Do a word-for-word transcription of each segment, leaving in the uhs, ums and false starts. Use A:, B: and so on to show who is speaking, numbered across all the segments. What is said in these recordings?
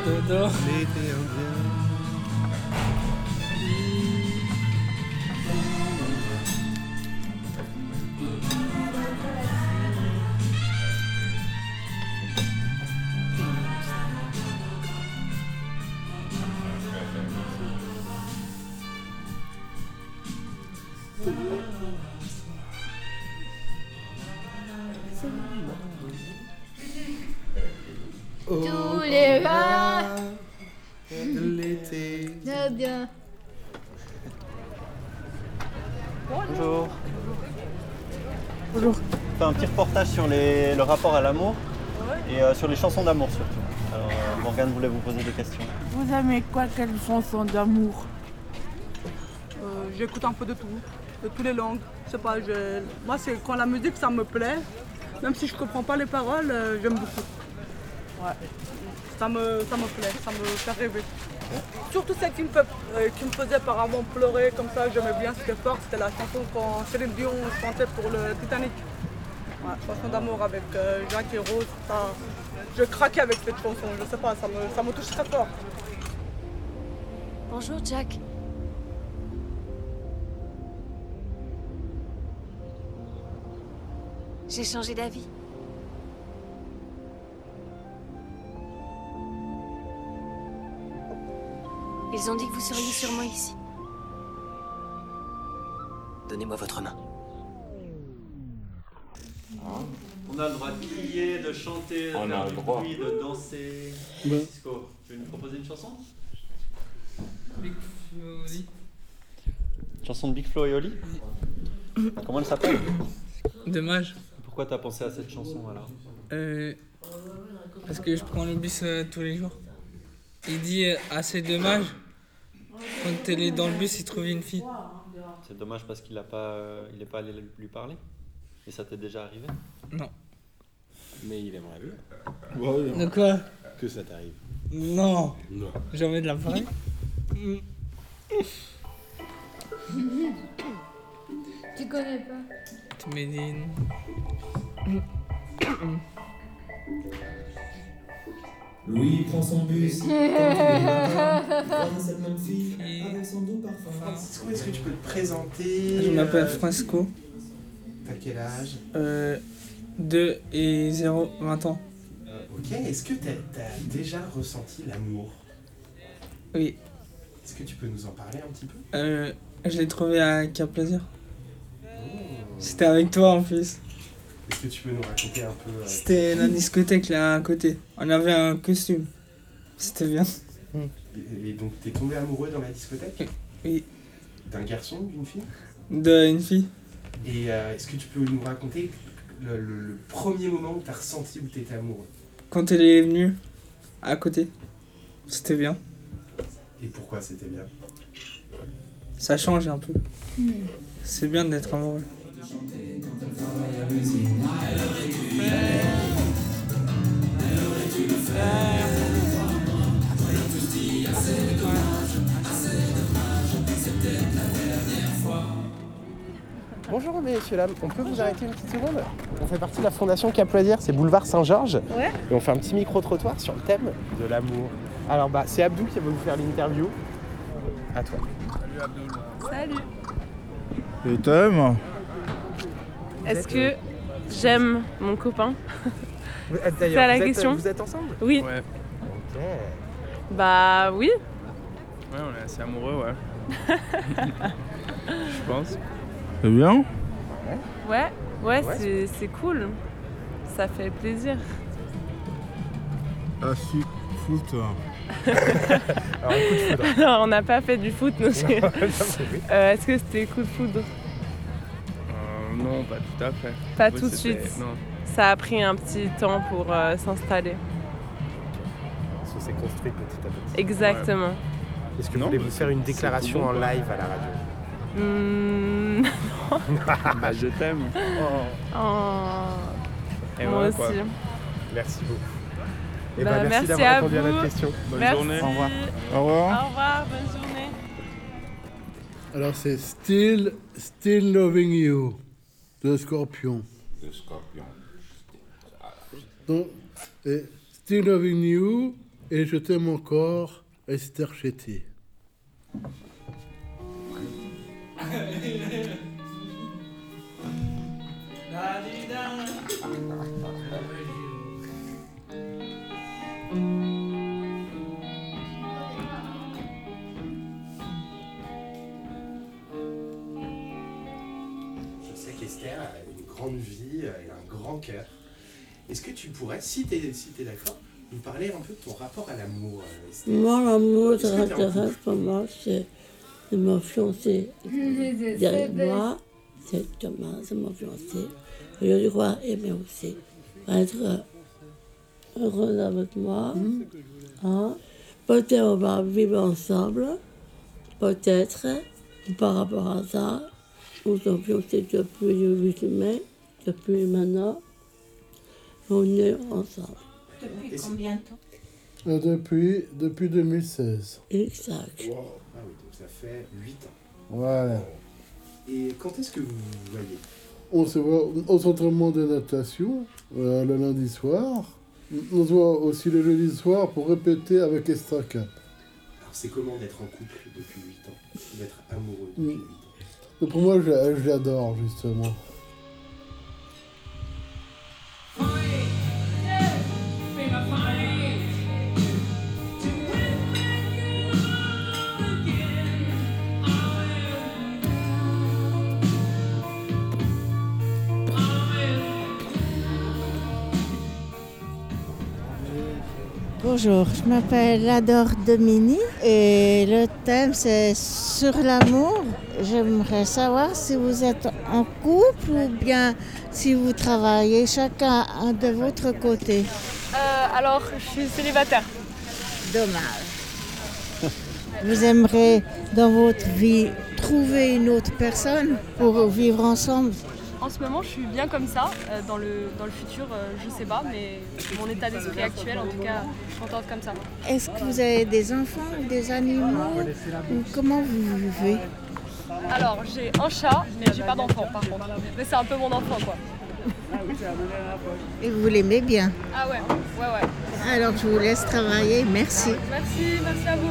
A: J'adore.
B: L'été indien.
C: Tous les vents
B: de l'été.
C: de bien.
D: Bonjour. Bonjour. On fait un petit reportage sur les, le rapport à l'amour et euh, sur les chansons d'amour surtout. Alors euh, Morgane voulait vous poser des questions.
E: Vous aimez quoi, quelle chanson d'amour?
F: Euh, J'écoute un peu de tout, de toutes les langues. Je sais pas, je... moi c'est quand la musique ça me plaît, même si je comprends pas les paroles, euh, j'aime beaucoup. Ouais. Ça me, ça me plaît, ça me fait rêver. Surtout celle qui me, fait, euh, qui me faisait apparemment pleurer comme ça, j'aimais bien, c'était fort, c'était la chanson quand Céline Dion chantait pour le Titanic. Ouais, chanson d'amour avec euh, Jacques et Rose, ça, je craquais avec cette chanson, je sais pas, ça me, ça me touche très fort.
G: Bonjour Jack. J'ai changé d'avis. Ils ont dit que vous seriez sûrement ici.
H: Donnez-moi votre main.
D: On a le droit de crier, de chanter, de
B: On
D: faire
B: a le
D: du
B: droit.
D: bruit, de danser.
A: Ouais.
D: Cisco, tu veux nous proposer une chanson?
A: Big Flowly.
D: Chanson de Big Flo et Oli. Comment elle s'appelle?
A: Dommage.
D: Pourquoi t'as pensé à cette chanson alors?
A: Euh, parce que je prends le bus euh, tous les jours. Il dit euh, ah c'est dommage. Quand elle est dans le bus, il trouve une fille.
D: C'est dommage parce qu'il a pas, euh, il est pas allé lui parler. Et ça t'est déjà arrivé?
A: Non.
B: Mais il aimerait bien
A: De quoi?
B: que ça t'arrive.
A: Non.
B: Non.
A: J'ai envie de la parler.
C: Tu connais pas?
A: Tu Médine.
I: Louis prend son bus, comme tous les matins, il croise cette même fille avec son doux parfum.
B: Francisco, est-ce que tu peux te présenter?
A: Je m'appelle
B: euh,
A: Francisco.
B: T'as quel âge?
A: Euh, deux et zéro, vingt ans.
B: Ok, est-ce que t'as as déjà ressenti l'amour?
A: Oui.
B: Est-ce que tu peux nous en parler un petit peu?
A: Euh, je l'ai trouvé à Cap Plaisir. C'était avec toi en plus.
B: Est-ce que tu peux nous raconter un peu euh,
A: C'était la discothèque là à côté. On avait un costume. C'était bien.
B: Et, et donc t'es tombé amoureux dans la discothèque?
A: Oui.
B: D'un garçon, d'une fille?
A: De une fille.
B: Et euh, est-ce que tu peux nous raconter le, le- le premier moment où t'as ressenti où t'étais amoureux?
A: Quand elle est venue à côté. C'était bien.
B: Et pourquoi c'était bien?
A: Ça change un peu. C'est bien d'être amoureux.
B: Bonjour messieurs, dames, on peut vous arrêter une petite seconde? On fait partie de la fondation Cap Loisirs, c'est boulevard Saint-Georges.
F: Ouais.
B: Et on fait un petit micro-trottoir sur le thème de l'amour. Alors bah c'est Abdou qui va vous faire l'interview. À toi.
E: Salut.
J: Et t'aimes?
E: Est-ce que j'aime mon copain?
B: Vous- euh,
E: C'est
B: D'ailleurs,
E: à la
B: vous êtes-
E: question.
B: vous êtes ensemble?
E: Oui.
K: Ouais,
B: Ok.
E: Bah oui.
K: ouais, on est assez amoureux, ouais. Je pense.
J: C'est bien?
E: Ouais, ouais,
B: Ouais,
E: c'est c'est cool. Ça fait plaisir.
J: Ah si, foot.
B: Alors un coup de foudre.
E: Alors, on n'a pas fait du foot, nous. c'est-
B: Non, mais oui.
E: Euh, Est-ce que c'était coup de foudre?
K: Euh, non, pas tout à fait.
E: Pas
K: Oui,
E: tout de
K: c'était-
E: suite.
K: Non.
E: Ça a pris un petit temps pour euh, s'installer.
B: Ça s'est construit petit à petit.
E: Exactement.
B: Est-ce que
K: Non,
B: vous voulez
K: mais
B: vous
K: c'est-
B: faire une
K: c'est
B: déclaration
K: tout bon,
B: en
K: quoi.
B: live à la radio?
E: Hmm,
K: Bah, je t'aime.
E: oh,
K: Et
E: moi
K: voilà,
E: aussi.
K: quoi.
B: Merci beaucoup. Et
E: Bah,
B: bah, merci,
E: merci
B: d'avoir
E: à
B: répondu à
E: vous.
B: notre question.
K: Bonne
E: Merci.
K: journée.
B: Au revoir.
J: Au revoir.
E: Au revoir, bonne journée.
L: Alors c'est Still, Still Loving You de Scorpion.
M: De Scorpion.
L: Donc, et Still Loving You, Et je t'aime encore, Esther Chetty.
B: Je sais qu'Esther a une grande vie et un grand cœur. Est-ce que tu pourrais, si tu es, si t'es d'accord, nous parler un peu de ton rapport à l'amour, Esther?
M: Moi, l'amour,
B: Est-ce
M: ça
B: que t'es en
M: m'intéresse pas mal, c'est de ma fiancée. Derrière moi, c'est Thomas, c'est ma fiancée. Je dois aimer aussi. Être heureuse avec moi. Hein? Peut-être on va vivre ensemble. Peut-être, par rapport à ça, nous sommes fiancés depuis le huit mai, depuis maintenant. On est ensemble.
N: Depuis combien de temps?
L: Euh, Depuis, depuis deux mille seize.
M: Exact.
B: Wow. Ah oui, donc ça fait huit ans.
L: Voilà.
B: Et quand est-ce que vous vous voyez?
L: On se voit au entraînement de natation euh, le lundi soir. On se voit aussi le jeudi soir pour répéter avec Extra Cap.
B: Alors c'est comment d'être en couple depuis huit ans? D'être amoureux depuis huit ans?
L: Donc pour moi, je, je l'adore justement.
O: Bonjour, je m'appelle Adore Domini et le thème c'est sur l'amour. J'aimerais savoir si vous êtes en couple ou bien si vous travaillez chacun de votre côté.
E: Euh, alors, je suis célibataire.
O: Dommage. Vous aimeriez dans votre vie trouver une autre personne pour vivre ensemble?
E: En ce moment, je suis bien comme ça. Euh, dans, le, dans le futur, euh, je sais pas, mais mon état d'esprit actuel, en tout cas, je suis contente comme ça.
O: Est-ce que vous avez des enfants ou des animaux ou comment vous vivez?
E: Alors, j'ai un chat, mais j'ai pas d'enfant par contre. Mais c'est un peu mon enfant, quoi.
O: Et vous l'aimez bien?
E: Ah ouais, ouais, ouais.
O: Alors je vous laisse travailler, merci.
E: Merci, merci à vous.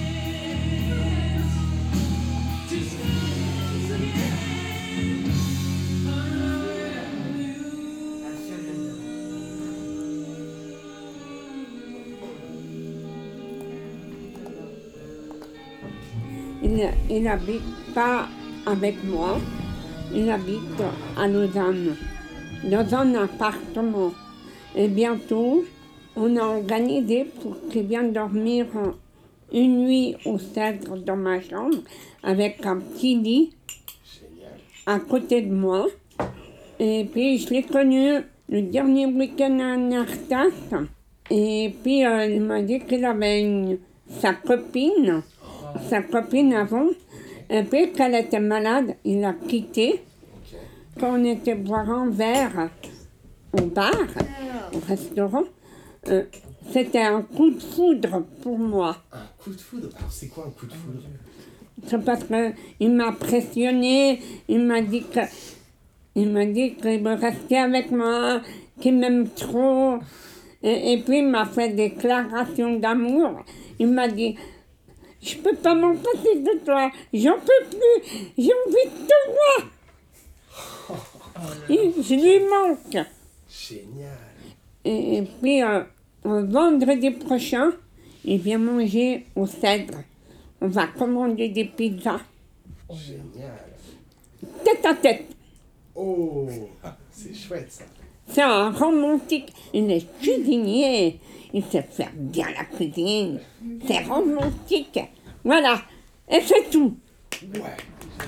P: Il n'habite pas avec moi, il habite à Lausanne, dans un appartement. Et bientôt, on a organisé pour qu'il vienne dormir une nuit au Cèdre dans ma chambre, avec un petit lit à côté de moi. Et puis, je l'ai connu le dernier week-end à Nartas. Et puis, euh, il m'a dit qu'il avait une, sa copine. Sa copine avant, et puis qu'elle était malade, il l'a quittée. Quand on était boire un verre au bar, au restaurant, euh, c'était un coup de foudre pour moi.
B: Un coup de foudre? Alors c'est quoi un coup de foudre?
P: C'est parce qu'il m'a pressionné, il m'a dit que, il m'a dit qu'il veut rester avec moi, qu'il m'aime trop. Et, et puis il m'a fait des déclarations d'amour. Il m'a dit: je peux pas m'en passer de toi, j'en peux plus, j'ai envie de te voir. Et je lui manque.
B: Génial.
P: Et, et puis, euh, vendredi prochain, il vient manger au Cèdre. On va commander des pizzas.
B: Génial.
P: Tête à tête.
B: Oh, c'est chouette ça.
P: C'est un romantique. Il est cuisinier. Il sait faire bien la cuisine. C'est romantique. Voilà. Et c'est tout.
B: Ouais.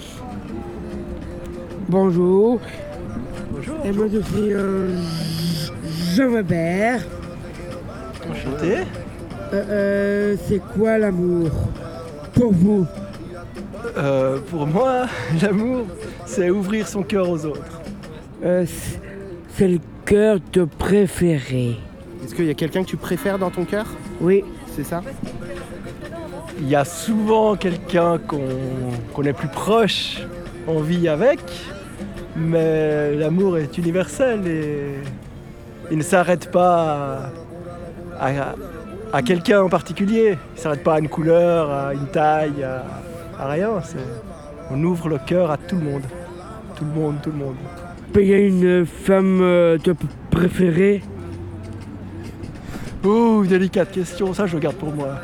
Q: Bonjour.
D: Bonjour.
Q: Et moi je suis euh, Jean Weber.
D: Enchanté.
Q: Euh, euh, c'est quoi l'amour pour vous?
R: Euh, pour moi, l'amour, c'est ouvrir son cœur aux autres.
Q: Euh, c'est le cœur de préféré.
B: Est-ce qu'il y a quelqu'un que tu préfères dans ton cœur?
Q: Oui.
B: C'est ça?
R: Il y a souvent quelqu'un qu'on qu'on est plus proche, on vit avec, mais l'amour est universel et il ne s'arrête pas à, à, à quelqu'un en particulier. Il ne s'arrête pas à une couleur, à une taille, à, à rien. C'est, on ouvre le cœur à tout le monde. Tout le monde, tout le monde.
Q: Il y a une femme euh, toi, préférée?
R: Ouh, délicate question, ça je le garde pour moi.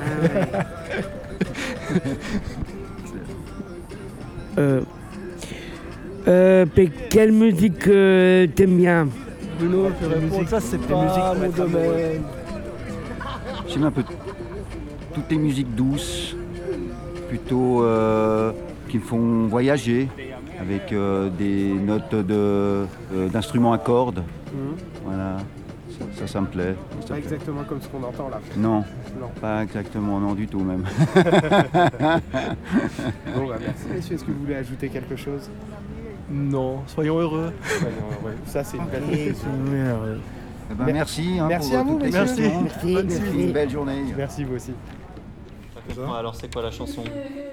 Q: euh, euh, quelle musique euh, t'aimes bien?
R: Bruno, je peux répondre, ça c'est pas mon domaine.
S: J'aime un peu toutes les musiques douces, plutôt euh, qui me font voyager, avec euh, des notes de, euh, d'instruments à cordes. Mmh. Voilà, ça, ça, ça me plaît.
K: C'est pas exactement comme ce qu'on entend là.
S: Non,
K: non,
S: pas exactement, non du tout même.
K: Bon bah merci messieurs, est-ce que vous voulez ajouter quelque chose?
R: Non, soyons heureux.
K: Soyons heureux. Ça c'est une belle question.
S: Eh ben, merci. Hein,
K: merci
S: pour
K: à vous,
S: toutes les
K: merci.
S: questions.
K: Merci.
S: Bonne suite, une belle journée.
K: Merci vous aussi.
D: Alors c'est quoi la chanson?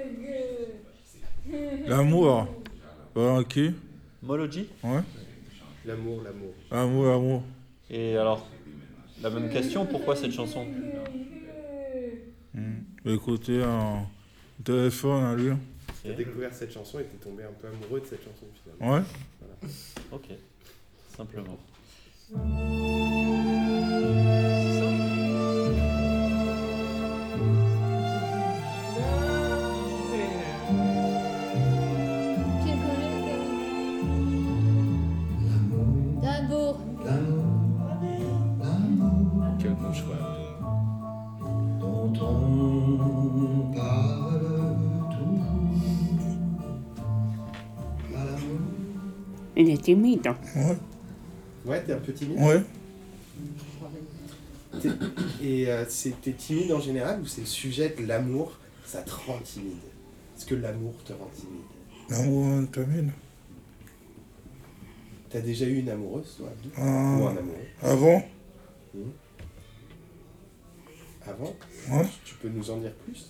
J: L'amour. Voilà, qui?
D: Mology?
J: Ouais.
K: L'amour, l'amour.
J: L'amour, l'amour.
D: Et alors, la même question, pourquoi cette chanson?
J: Mmh. Écoutez un téléphone à lui.
K: Tu as découvert cette chanson et tu es tombé un peu amoureux de cette chanson finalement.
J: Ouais.
K: Voilà.
D: Ok, simplement.
C: D'amour.
K: Quel bon choix.
I: Dont on parle toujours.
P: Il est timide.
J: Ouais.
B: Ouais, t'es un peu timide.
J: Ouais.
B: T'es- Et euh, c'est- t'es timide en général ou c'est le sujet de l'amour, ça te rend timide? Est-ce que l'amour te rend timide?
J: L'amour termine.
B: T'as déjà eu une amoureuse, toi, Abdou?
J: Euh,
B: Ou un amoureux?
J: Avant.
B: Mmh. Avant?
J: Ouais.
B: Tu peux nous en dire plus?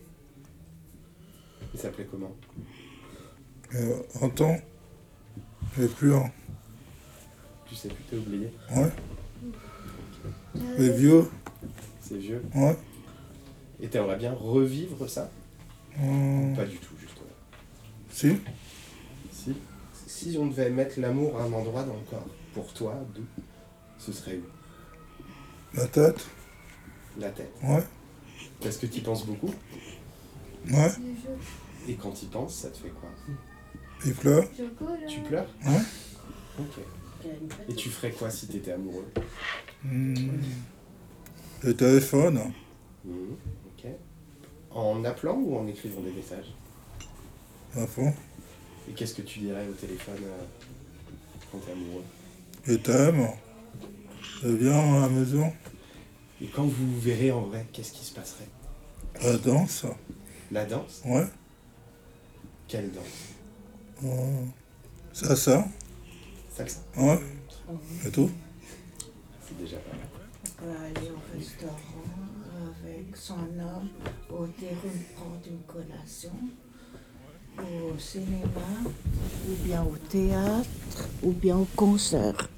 B: Il s'appelait comment?
J: Euh, un temps. Et plus un.
B: Tu sais plus, t'as oublié?
J: Ouais. Les vieux.
B: C'est vieux?
J: Ouais.
B: Et t'aimerais bien revivre ça?
J: Euh,
B: Pas du tout, justement.
J: Si.
B: Si. Si on devait mettre l'amour à un endroit dans le corps, pour toi, Abdou, ce serait où?
J: La tête.
B: La tête.
J: Ouais.
B: Parce que tu y penses beaucoup?
J: Ouais.
B: Et quand tu y penses, ça te fait quoi?
J: Il pleure.
B: Tu pleures?
J: Ouais.
B: Ok. Et tu ferais quoi si t'étais amoureux?
J: Mmh. Le téléphone.
B: Mmh, ok. En appelant ou en écrivant des messages?
J: À fond.
B: Et qu'est-ce que tu dirais au téléphone euh, quand t'es amoureux?
J: Je t'aime. Je viens à la maison.
B: Et quand vous vous verrez en vrai, qu'est-ce qui se passerait?
J: La danse.
B: La danse?
J: Ouais.
B: Quelle danse?
J: Euh, salsa.
B: Salsa?
J: Ouais. Et tout?
B: C'est déjà pas mal.
O: On peut aller au restaurant avec son homme, au terrain prendre une collation, au cinéma, ou bien au théâtre, ou bien au concert.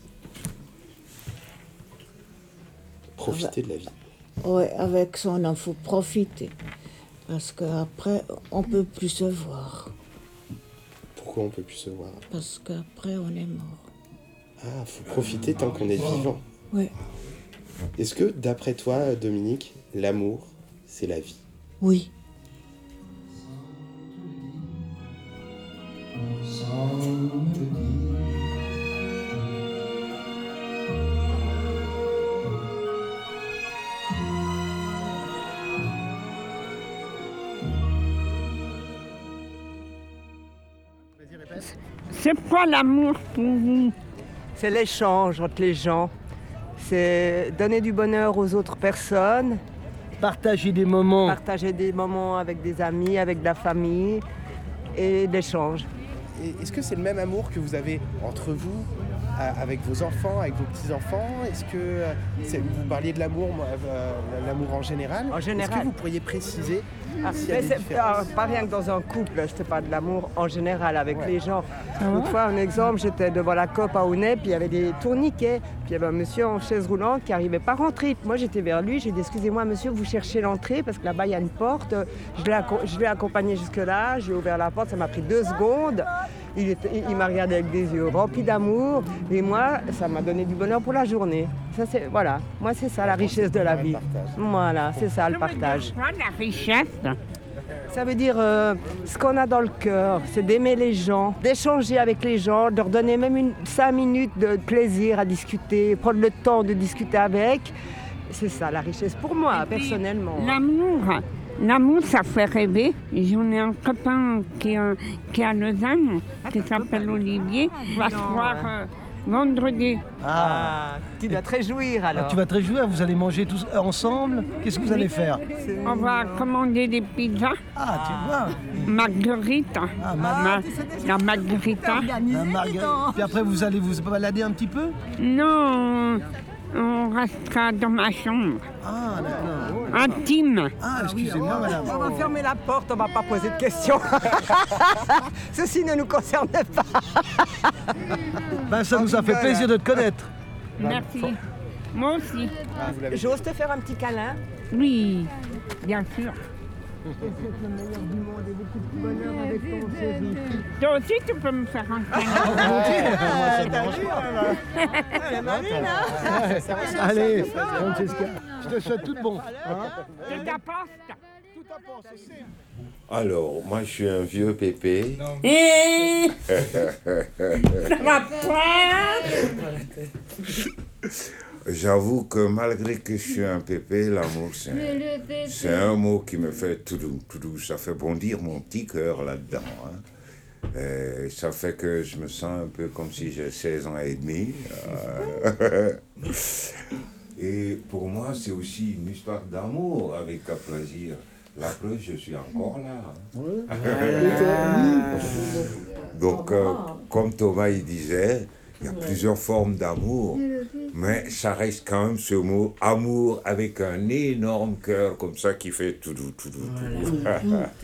B: Profiter de la vie.
O: Oui, avec son homme, il faut profiter. Parce qu'après, on ne peut plus se voir.
B: Pourquoi on peut plus se voir?
O: Parce qu'après, on est mort.
B: Ah, faut profiter tant qu'on est vivant.
O: Oui.
B: Est-ce que, d'après toi, Dominique, l'amour, c'est la vie?
O: Oui.
I: Sans me le dire.
P: C'est quoi l'amour pour vous?
T: C'est l'échange entre les gens. C'est donner du bonheur aux autres personnes.
Q: Partager des moments.
T: Partager des moments avec des amis, avec de la famille et l'échange.
B: Et est-ce que c'est le même amour que vous avez entre vous euh, avec vos enfants, avec vos petits-enfants? Est-ce que euh, c'est- vous parliez de l'amour, moi, euh, l'amour en général?
T: En général.
B: Est-ce que vous pourriez préciser
T: Ah,
B: s'il y a
T: mais
B: des
T: c'est
B: différences?
T: ah, pas rien que dans un couple, je fais pas de l'amour en général avec
B: Ouais.
T: les gens.
B: Ah ouais?
T: Une fois, un exemple, j'étais devant la COP à Aunay, puis il y avait des tourniquets, puis il y avait un monsieur en chaise roulante qui n'arrivait pas à rentrer. Moi, j'étais vers lui, j'ai dit excusez-moi monsieur, vous cherchez l'entrée parce que là-bas il y a une porte. Je l'ai acco- je l'ai accompagné jusque-là, j'ai ouvert la porte, ça m'a pris deux secondes. Il, était- il- il m'a regardé avec des yeux remplis d'amour et moi, ça m'a donné du bonheur pour la journée. Ça, c'est, voilà, moi c'est ça la richesse de la vie. Voilà, c'est ça le partage.
P: La richesse.
T: Ça veut dire euh, ce qu'on a dans le cœur, c'est d'aimer les gens, d'échanger avec les gens, de leur donner même une, cinq minutes de plaisir à discuter, prendre le temps de discuter avec. C'est ça la richesse pour moi, personnellement.
P: L'amour, l'amour, ça fait rêver. J'en ai un copain qui, est- qui est à Lausanne, qui s'appelle Olivier. Il va se voir euh, vendredi.
T: Ah, tu dois te réjouir alors.
R: Ah, tu vas te réjouir, vous allez manger tous ensemble. Qu'est-ce que vous allez faire?
P: On va commander des pizzas.
R: Ah, tu vois.
P: Marguerite.
R: Ah,
P: Ma- la margarita.
R: La marguerite. Puis après, vous allez vous balader un petit peu?
P: Non, on restera dans ma chambre.
R: Ah, d'accord.
P: Intime.
R: Ah, excusez-moi, madame.
T: On va fermer la porte, on va pas poser de questions. Ceci ne nous concerne pas.
R: Ben, ça nous a fait plaisir de te connaître.
P: Merci. Moi aussi.
T: J'ose te faire un petit câlin?
P: Oui, bien sûr.
T: Le meilleur du monde et beaucoup de bonheur avec ton chéri.
P: Toi aussi, tu peux me faire un câlin.
T: Ah, t'as vu, alors? Elle est maline, hein?
R: Allez, Francesca, je te souhaite tout de bon.
P: C'est ta poste.
U: Alors, moi, je suis un vieux pépé.
P: Et ça va pas.
U: J'avoue que malgré que je suis un pépé, l'amour, c'est
C: Mais le
U: un,
C: pépé.
U: c'est un mot qui me fait tout doux, tout doux. Ça fait bondir mon petit cœur là-dedans. Hein. Et ça fait que je me sens un peu comme si j'ai seize ans et demi. Euh, Et pour moi, c'est aussi une histoire d'amour avec un plaisir. La preuve, je suis encore là. Hein. Donc, euh, comme Thomas il disait, il y a plusieurs formes d'amour, mais ça reste quand même ce mot amour avec un énorme cœur comme ça qui fait tout doux, tout doux, tout doux.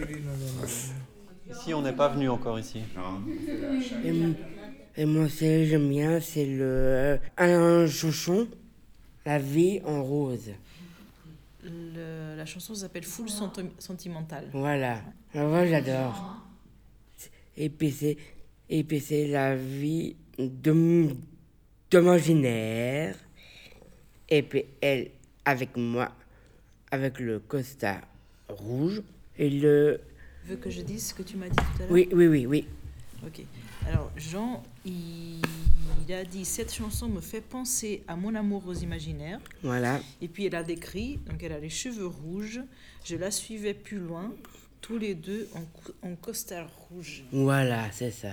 D: Ici, on n'est pas venu encore ici.
Q: Et, m- et moi, c'est j'aime bien, c'est le euh, un chanson, La vie en rose.
N: Le- la chanson s'appelle Full Senti- Sentimental.
Q: Voilà. Alors, moi, j'adore. Et puis c'est et puis c'est la vie de m- d'imaginaire. Et puis elle avec moi, avec le costard rouge et le.
N: Veux que je dise ce que tu m'as dit tout à l'heure?
Q: Oui, oui, oui, oui.
N: Ok. Alors, Jean, il, il a dit cette chanson me fait penser à mon amoureuse imaginaire.
Q: Voilà.
N: Et puis elle a décrit, donc elle a les cheveux rouges. Je la suivais plus loin, tous les deux en, cou- en costard rouge.
Q: Voilà, c'est ça.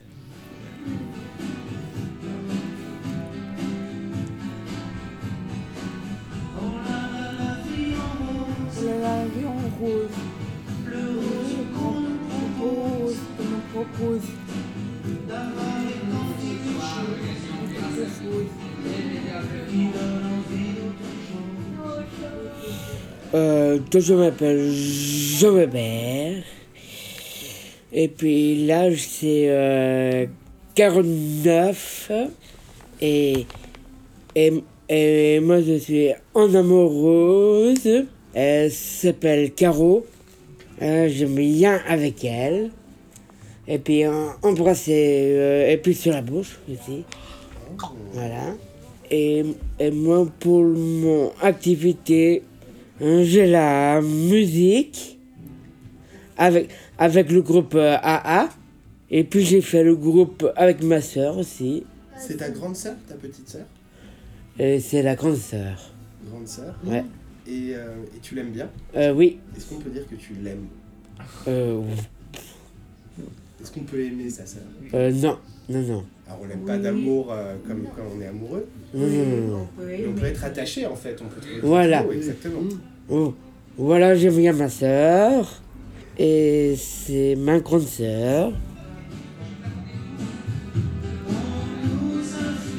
O: La vie en rose. Rose, on me propose.
Q: Euh, donc je m'appelle Jean Weber. Et puis l'âge c'est euh, quarante-neuf. Et, et, et moi je suis en amoureuse. Elle s'appelle Caro. Euh, J'aime bien avec elle. Et puis euh, embrasser. Euh, et puis sur la bouche aussi. Voilà. Et, et moi pour mon activité. J'ai la musique avec, avec le groupe euh, A A. Et puis j'ai fait le groupe avec ma sœur aussi.
B: C'est ta grande sœur, ta petite sœur?
Q: Et c'est la grande sœur.
B: Grande sœur?
Q: Ouais.
B: Et, euh, et tu l'aimes bien?
Q: Euh, oui.
B: Est-ce qu'on peut dire que tu l'aimes?
Q: Euh,
B: Est-ce qu'on peut aimer sa sœur?
Q: euh, non, non, non.
B: Alors on n'aime pas d'amour euh, comme quand on est amoureux.
Q: Non, non, non, non.
B: Mais on peut être attaché en fait, on peut trouver
Q: Voilà.
B: des mots, exactement.
Q: Oh, voilà, j'aime bien ma sœur. Et c'est ma grande sœur.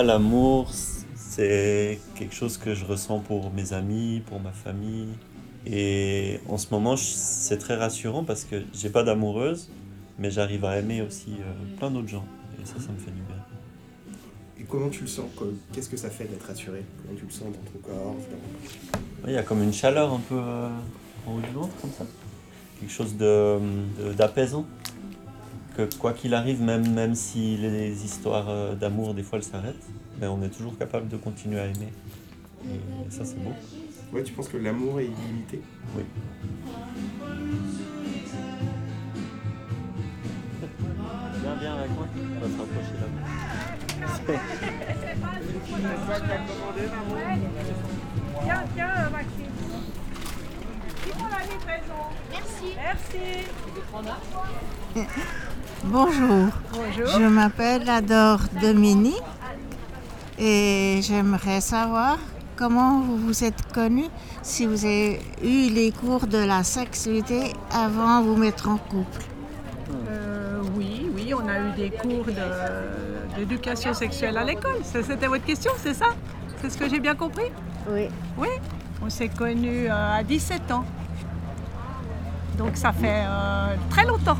D: moi, l'amour, c'est quelque chose que je ressens pour mes amis, pour ma famille. Et en ce moment, c'est très rassurant parce que j'ai pas d'amoureuse, mais j'arrive à aimer aussi euh, plein d'autres gens. Et ça, ça me fait du bien.
B: Et comment tu le sens? Qu'est-ce que ça fait d'être rassuré? Comment tu le sens dans ton corps?
D: Il y a comme une chaleur un peu euh, en haut du ventre, comme ça. Quelque chose de, de, d'apaisant. Que quoi qu'il arrive, même, même si les histoires d'amour, des fois, elles s'arrêtent, mais on est toujours capable de continuer à aimer. Et ça, c'est beau.
B: Ouais, tu penses que l'amour est illimité?
D: Oui. Viens, viens avec moi. On va se rapprocher là.
F: Tiens, tiens, Maxime. Qui prend la livraison? Merci. Merci.
O: Bonjour.
F: Bonjour.
O: Je m'appelle Adore Domini et j'aimerais savoir comment vous vous êtes connus, si vous avez eu les cours de la sexualité avant de vous mettre en couple.
F: Euh, oui, oui, on a eu des cours de, d'éducation sexuelle à l'école. C'était votre question, c'est ça? C'est ce que j'ai bien compris?
O: Oui.
F: Oui, on s'est connus euh, à dix-sept ans. Donc ça fait euh, très longtemps.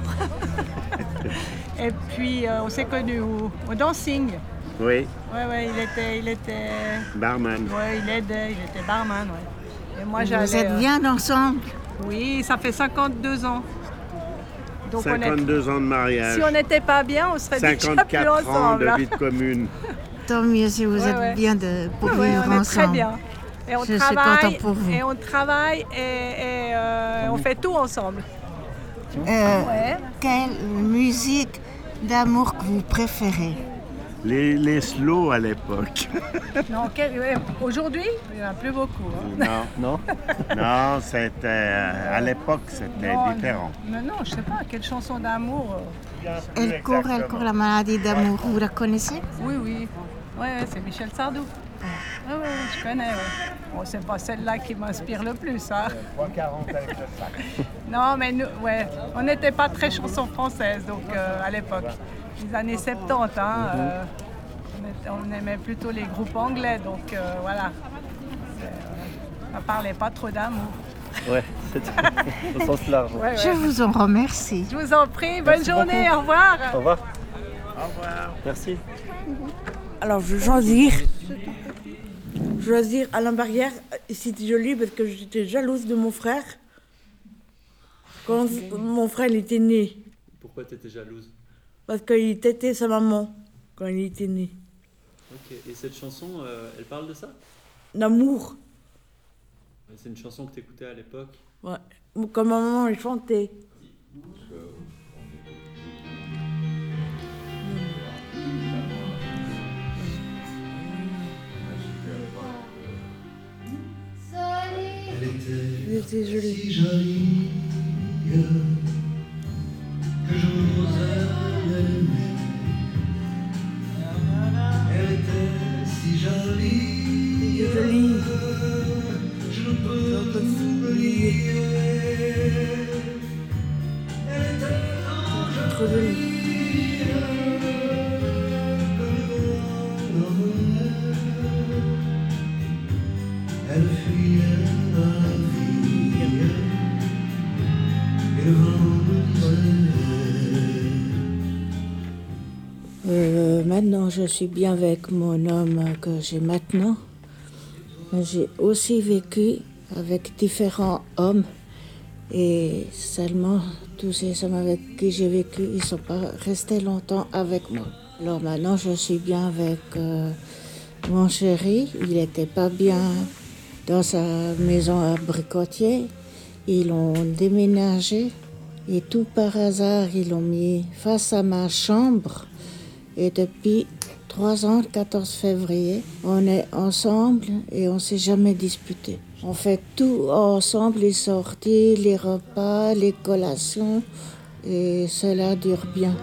F: Et puis euh, on s'est connus au, au dancing.
G: Oui.
F: Ouais, ouais, il était, il était.
G: Barman.
F: Ouais, il aidait, il était barman, ouais. Et moi,
O: Vous
F: j'allais.
O: êtes bien ensemble?
F: Oui, ça fait cinquante-deux ans. Donc
G: cinquante-deux
F: on est...
G: ans de mariage.
F: Si on n'était pas bien, on serait déjà plus
G: cinquante-quatre
F: ensemble.
G: ans de vie de commune.
O: Tant mieux si vous
F: Ouais,
O: êtes
F: ouais.
O: bien de, pour
F: Ouais,
O: vivre
F: on est
O: ensemble.
F: très bien. Et on
O: Je suis
F: travaille,
O: contente pour vous.
F: et on travaille et, et, euh, on fait tout ensemble.
O: Euh,
F: Ouais.
O: Quelle musique d'amour que vous préférez?
G: Les, les slow à l'époque.
F: Non, quel- ouais, aujourd'hui, il n'y en a plus beaucoup. hein.
G: Non, non. Non, c'était euh, à l'époque, c'était
F: Non,
G: différent.
F: Mais non, je sais pas, quelle chanson d'amour. euh.
O: Elle court, elle court la maladie d'amour. Vous la connaissez?
F: Oui, oui. Ouais, ouais, c'est Michel Sardou. Ouais, ouais, je connais. Ouais. Bon, c'est pas celle-là qui m'inspire le plus. Hein.
G: trois quarante avec le sac.
F: Non, mais nous, ouais, on n'était pas très chanson française donc euh, à l'époque. Les années soixante-dix, hein, euh, on, était- on aimait plutôt les groupes anglais, donc euh, voilà. C'est, euh, on ne parlait pas trop d'amour.
D: Ouais, c'est au sens large.
F: Ouais,
O: Je
F: ouais.
O: vous en remercie.
F: Je vous en prie, bonne
D: Merci
F: journée,
D: beaucoup.
F: au revoir.
D: Au revoir.
G: Au revoir.
D: Merci.
V: Alors, je choisir. Choisir Alain Barrière, c'était joli parce que j'étais jalouse de mon frère. Quand mon frère il était né,
D: Pourquoi tu étais jalouse?
V: parce qu'il têtait sa maman quand il était né.
D: Ok, et cette chanson, euh, elle parle de ça?
V: D'amour.
D: C'est une chanson que tu écoutais à l'époque?
V: Ouais. Quand ma maman elle chantait.
I: Elle
V: était jolie.
I: si jolie que j'osais l'aimer. Elle était si jolie,
V: jolie.
I: je ne peux l'oublier. Elle était
V: trop jolie.
I: Elle fuyait la vie et le vent me disait.
O: Euh, maintenant, je suis bien avec mon homme que j'ai maintenant. Mais j'ai aussi vécu avec différents hommes. Et seulement tous ces hommes avec qui j'ai vécu, ils ne sont pas restés longtemps avec moi. Alors maintenant, je suis bien avec euh, mon chéri. Il n'était pas bien dans sa maison à Bricotier. Ils l'ont déménagé. Et tout par hasard, ils l'ont mis face à ma chambre. Et depuis trois ans, le quatorze février, on est ensemble et on ne s'est jamais disputé. On fait tout ensemble, les sorties, les repas, les collations, et cela dure bien.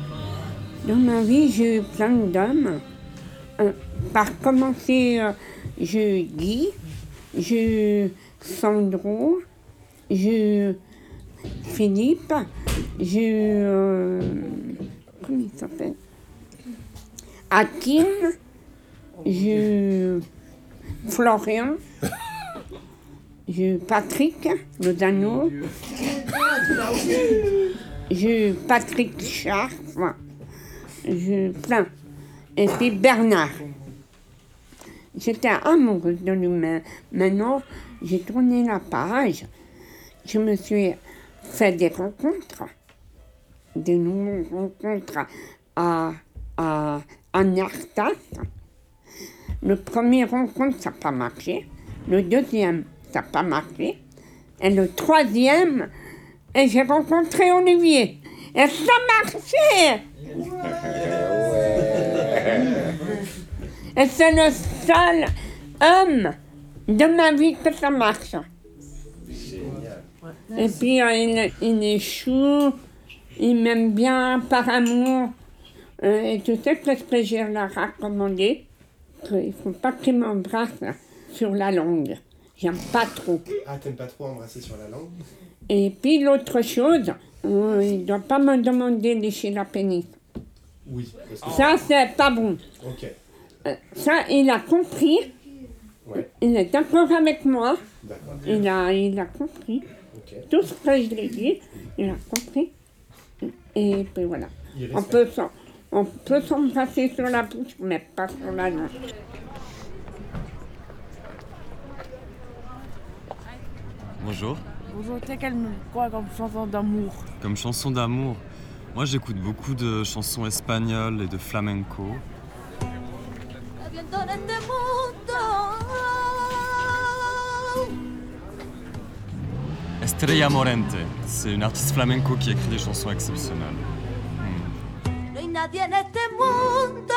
P: Dans ma vie, j'ai eu plein d'hommes. Euh, par commencer, euh, j'ai Guy, j'ai Sandro, j'ai Philippe, j'ai... Euh, comment il s'appelle? Hakim, j'ai Florian, j'ai Patrick Lozano, j'ai Patrick Charf, j'ai plein. Et puis Bernard. J'étais amoureuse de lui, mais maintenant j'ai tourné la page. Je me suis fait des rencontres, des nouvelles rencontres à, à, à Nartas. Le premier rencontre, ça n'a pas marché. Le deuxième, ça n'a pas marché. Et le troisième, et j'ai rencontré Olivier. Et ça marchait! Et c'est le seul homme de ma vie que ça marche.
B: Génial.
P: Et puis euh, il, il est chou, il m'aime bien par amour. Euh, et tu sais ce que je leur ai recommandé? Il ne faut pas qu'il m'embrasse sur la langue. J'aime pas trop.
B: Ah, t'aimes pas trop embrasser sur la langue?
P: Et puis l'autre chose, euh, il ne doit pas me demander de lécher la pénis.
B: Oui. Parce que...
P: Ça, c'est pas bon.
B: Ok.
P: Euh, ça, il a compris.
B: Ouais.
P: Il est d'accord avec moi.
B: D'accord.
P: Il a, il a compris.
B: Ok.
P: Tout ce que je lui ai dit, il a compris. Et puis voilà.
B: Il
P: On peut, s'en- on peut s'embrasser sur la bouche, mais pas sur la langue.
A: Bonjour.
V: Bonjour, t'as quelle quoi comme chanson d'amour?
A: Comme chanson d'amour, moi j'écoute beaucoup de chansons espagnoles et de flamenco. Estrella Morente, c'est une artiste flamenco qui écrit des chansons exceptionnelles. Hmm.
H: No hay nadie en este mundo.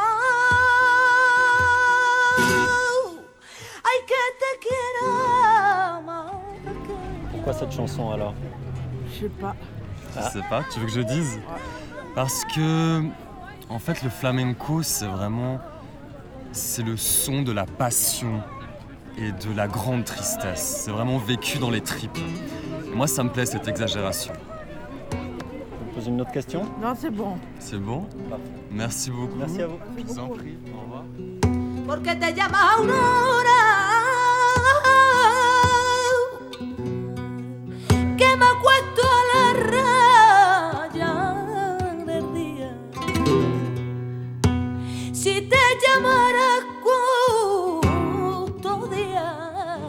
H: Ay, que te quiera más.
D: Pourquoi cette chanson alors?
V: Je sais pas.
A: Je sais pas, tu veux que je dise? Parce que, en fait, le flamenco, c'est vraiment... C'est le son de la passion et de la grande tristesse. C'est vraiment vécu dans les tripes. Et moi, ça me plaît, cette exagération.
D: Je vous pose une autre question?
V: Non, c'est bon.
A: C'est bon? Merci beaucoup.
D: Merci à vous.
A: Je vous en prie. Au revoir.
H: Porque te llamas Aurora. Que me acuesto a la raya del día. Si te llamara custodia.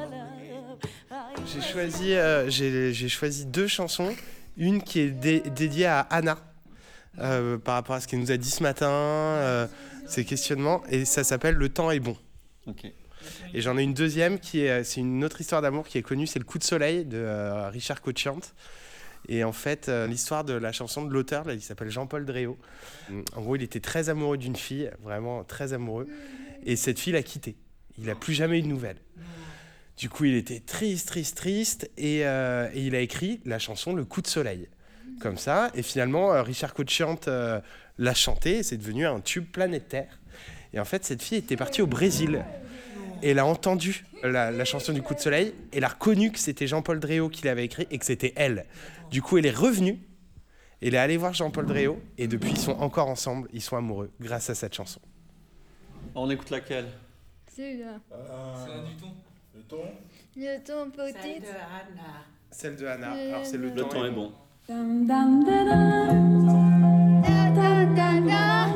B: J'ai choisi, euh, j'ai, j'ai choisi deux chansons. Une qui est dé- dédiée à Anna, euh, par rapport à ce qu'elle nous a dit ce matin, euh, ses questionnements, et ça s'appelle Le temps est bon.
D: Ok.
B: Et j'en ai une deuxième qui est, c'est une autre histoire d'amour qui est connue, c'est Le coup de soleil de euh, Richard Cochiant. Et en fait, euh, l'histoire de la chanson de l'auteur, là, il s'appelle Jean-Paul Dréau. En gros, il était très amoureux d'une fille, vraiment très amoureux, et cette fille l'a quitté. Il n'a plus jamais eu de nouvelles. Du coup, il était triste, triste, triste, et, euh, et il a écrit la chanson Le coup de soleil, comme ça. Et finalement, euh, Richard Cochiant euh, l'a chanté, et c'est devenu un tube planétaire. Et en fait, cette fille était partie au Brésil, et elle a entendu la, la chanson du coup de soleil, et elle a reconnu que c'était Jean-Paul Dréau qui l'avait écrit, et que c'était elle. Du coup, elle est revenue, elle est allée voir Jean-Paul Dréau, et depuis, ils sont encore ensemble, ils sont amoureux, grâce à cette chanson.
D: On écoute laquelle?
C: C'est là.
J: C'est un du ton. Le ton.
C: Le ton petit.
V: Celle de Anna.
B: Celle de Anna, alors c'est Le,
D: Le temps est bon.
H: Dam, dam, da, da. Da, da, da, da.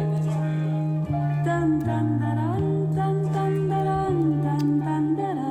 H: Dam, dam, da, da. Dam, dam, da, da. Dam, dam, da, da.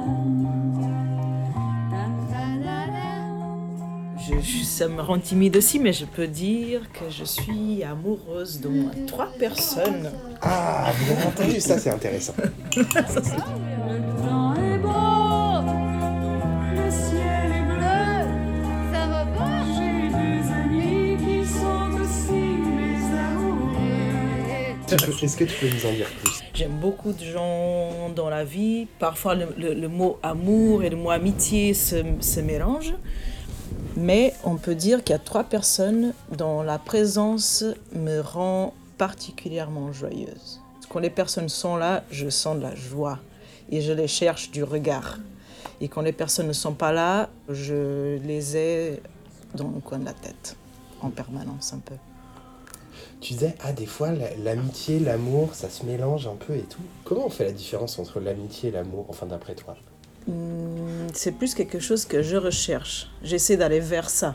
H: Dam, da, da, da.
N: Je, je- ça me rend timide aussi, mais je peux dire que je suis amoureuse d'au moins trois personnes.
B: Ah, vous avez entendu ça, c'est intéressant.
H: Le temps est beau, le ciel est bleu. Ça va pas? J'ai des amis qui sont aussi mes amoureux.
B: Est-ce que tu peux nous en dire plus?
N: J'aime beaucoup de gens dans la vie. Parfois, le, le- le mot amour et le mot amitié se, se mélangent. Mais on peut dire qu'il y a trois personnes dont la présence me rend particulièrement joyeuse. Quand les personnes sont là, je sens de la joie et je les cherche du regard. Et quand les personnes ne sont pas là, je les ai dans le coin de la tête, en permanence un peu.
B: Tu disais, ah, des fois, la- l'amitié, l'amour, ça se mélange un peu et tout. Comment on fait la différence entre l'amitié et l'amour, enfin, d'après toi?
N: Hum, C'est plus quelque chose que je recherche. J'essaie d'aller vers ça.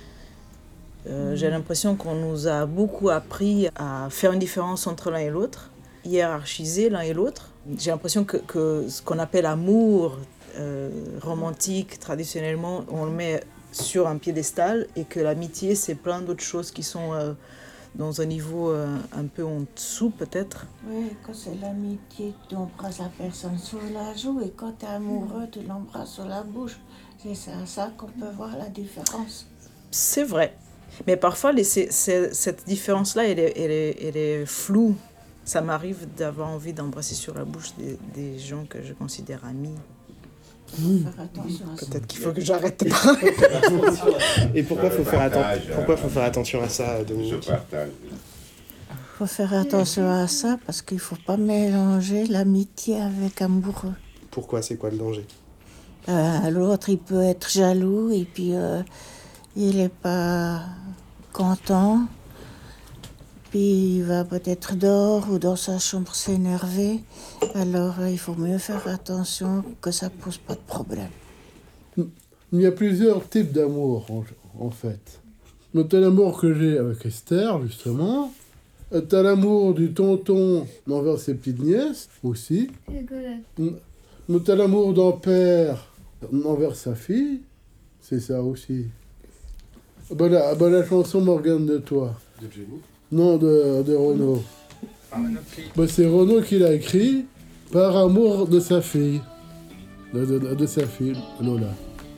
N: Euh, J'ai l'impression qu'on nous a beaucoup appris à faire une différence entre l'un et l'autre, hiérarchiser l'un et l'autre. J'ai l'impression que, que ce qu'on appelle amour euh, romantique, traditionnellement, on le met sur un piédestal et que l'amitié, c'est plein d'autres choses qui sont euh, dans un niveau euh, un peu en dessous peut-être.
O: Oui, quand c'est l'amitié, tu embrasses la personne sur la joue et quand tu es amoureux, tu l'embrasses sur la bouche. C'est à ça qu'on peut voir la différence.
N: C'est vrai. Mais parfois, les, c'est, c'est, cette différence-là, elle est, elle, est, elle est floue. Ça m'arrive d'avoir envie d'embrasser sur la bouche des, des gens que je considère amis.
O: Mmh. Faire attention à ça.
N: Peut-être qu'il faut que j'arrête de parler.
B: Et pourquoi faut faire atten- pourquoi faut faire attention à ça, Dominique?
U: Je partage.
O: Il faut faire attention à ça parce qu'il ne faut pas mélanger l'amitié avec amoureux.
B: Pourquoi? C'est quoi le danger?
O: Euh, l'autre, il peut être jaloux et puis euh, il n'est pas content. Puis il va peut-être dehors ou dans sa chambre s'énerver. Alors euh, il faut mieux faire attention que ça ne pose pas de problème.
J: Il y a plusieurs types d'amour, en, en fait. Mais t'as l'amour que j'ai avec Esther, justement. Euh, T'as l'amour du tonton envers ses petites nièces, aussi.
C: Rigolade.
J: Mais t'as l'amour d'un père envers sa fille, c'est ça aussi. Ah bah la, ah bah la chanson Morgane de toi.
B: De Jenny?
J: Non, de, de Renaud. Bah c'est Renaud qui l'a écrit par amour de sa fille. De, de, de, de sa fille, Lola.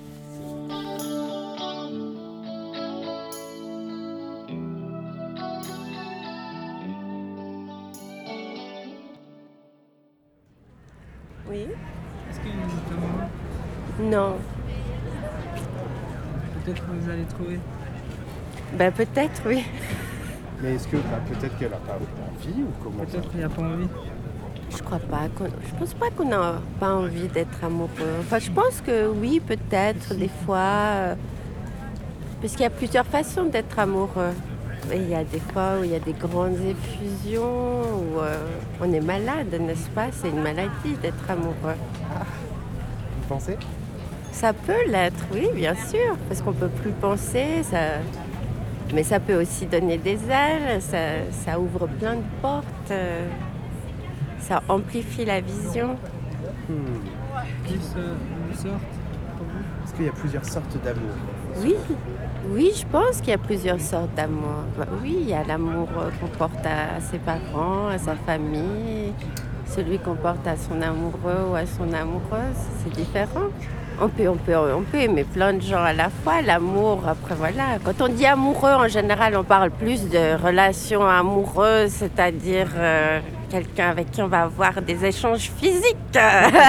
L: Oui.
K: Est-ce que vous êtes amoureux?
L: Non.
K: Peut-être que vous allez trouver.
L: Ben peut-être, oui.
B: Mais est-ce que bah, peut-être qu'elle a pas envie ou comment?
K: Peut-être qu'il n'y a pas envie.
L: Je crois pas. qu'on- Je pense pas qu'on n'a pas envie d'être amoureux. Enfin, je pense que oui, peut-être, des fois. euh, Parce qu'il y a plusieurs façons d'être amoureux. Et il y a des fois où il y a des grandes effusions, où euh, on est malade, n'est-ce pas? C'est une maladie d'être amoureux.
B: Vous pensez?
L: Ça peut l'être, oui, bien sûr, parce qu'on peut plus penser, ça... mais ça peut aussi donner des ailes, ça, ça ouvre plein de portes, euh, ça amplifie la vision.
K: Plus euh, une sorte pour vous?
B: Est-ce qu'il y a plusieurs sortes d'amour?
L: Oui, oui, je pense qu'il y a plusieurs sortes d'amour. Bah oui, il y a l'amour euh, qu'on porte à ses parents, à sa famille, celui qu'on porte à son amoureux ou à son amoureuse, c'est différent. On peut, on, peut, on peut aimer plein de gens à la fois, l'amour, après voilà. Quand on dit amoureux, en général, on parle plus de relations amoureuses, c'est-à-dire euh, quelqu'un avec qui on va avoir des échanges physiques.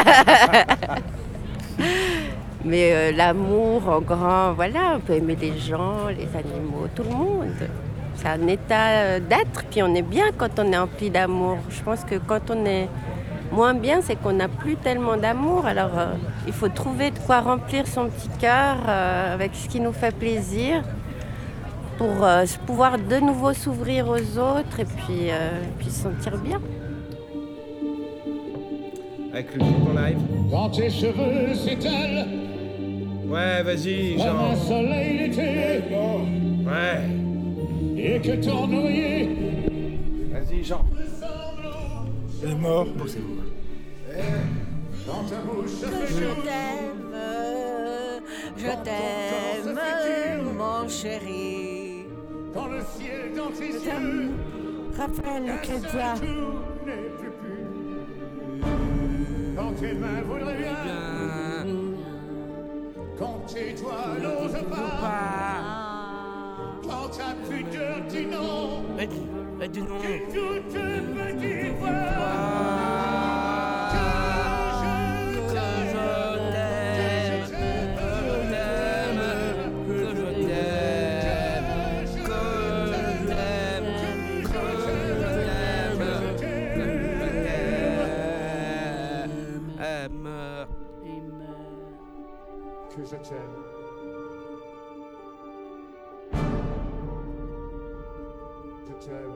L: Mais euh, l'amour en grand, voilà, on peut aimer les gens, les animaux, tout le monde. C'est un état euh, d'être, puis on est bien quand on est empli d'amour. Je pense que quand on est moins bien, c'est qu'on n'a plus tellement d'amour. Alors, euh, il faut trouver de quoi remplir son petit cœur euh, avec ce qui nous fait plaisir pour euh, pouvoir de nouveau s'ouvrir aux autres et puis, euh, puis se sentir bien.
B: Avec le clip en live.
M: Quand tes cheveux s'étalent,
B: Ouais, vas-y,
M: comme
B: genre.
M: un soleil d'été,
B: Ouais.
M: et que ton oreiller
B: Vas-y, Jean.
J: Elle est morte.
M: dans ta bouche se
H: Que
M: fait
H: je
M: chaud.
H: t'aime, je t'aime, mon chéri.
M: Quand le ciel dans tes
H: Je t'aime,
M: yeux,
H: Raphaël Lucrezia.
M: tout n'est plus pur. Quand tes mains voudraient bien, quand tes doigts n'osent pas, quand ta pudeur dit non,
H: Et du nom.
M: et toute petite voix.
H: Que
M: que je t'aime. Je t'aime.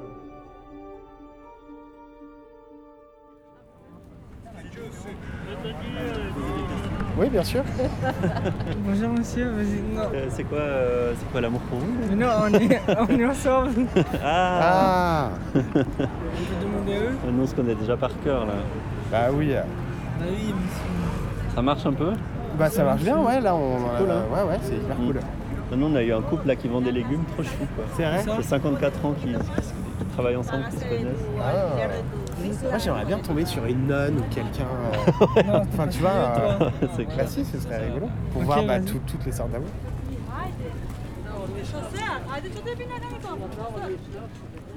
B: Oui, bien sûr.
E: Bonjour monsieur, vas-y, non.
D: Euh, c'est quoi, euh, c'est quoi l'amour pour vous?
E: Mais non, on est, on est ensemble.
D: Ah,
B: Ah
E: On peut demander à eux.
D: Nous on se connaît déjà par cœur là.
B: Bah oui.
E: Ah oui, monsieur.
D: Ça marche un peu?
B: Bah ça marche bien, ouais, là on...
D: C'est cool, hein.
B: Ouais, ouais, c'est hyper cool.
D: Nous on a eu un couple là qui vend des légumes trop chou quoi.
B: C'est vrai?
D: C'est cinquante-quatre ans qui, qui travaillent ensemble, qui se connaissent.
B: Ah. Moi j'aimerais bien tomber sur une nonne ou quelqu'un. euh, Enfin tu vois. euh,
D: C'est clair.
B: Bah si, ce serait rigolo. Pour
E: Ok,
B: voir bah,
E: vas-y.
B: tout- toutes les sortes d'amour.